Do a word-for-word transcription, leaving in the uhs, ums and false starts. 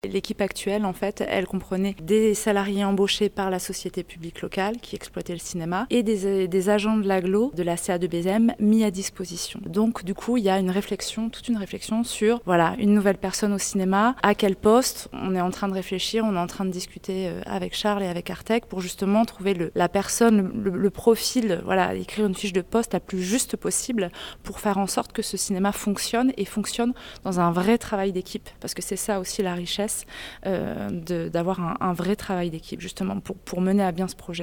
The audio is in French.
L'équipe actuelle, en fait, elle comprenait des salariés embauchés par la société publique locale qui exploitait le cinéma et des, des agents de l'agglo de la C A deux B M mis à disposition. Donc, du coup, il y a une réflexion, toute une réflexion sur, voilà, une nouvelle personne au cinéma, à quel poste. On est en train de réfléchir, on est en train de discuter avec Charles et avec Artec pour justement trouver le, la personne, le, le profil, voilà, écrire une fiche de poste la plus juste possible pour faire en sorte que ce cinéma fonctionne et fonctionne dans un vrai travail d'équipe. Parce que c'est ça aussi la richesse, euh, de, d'avoir un, un vrai travail d'équipe, justement, pour, pour mener à bien ce projet.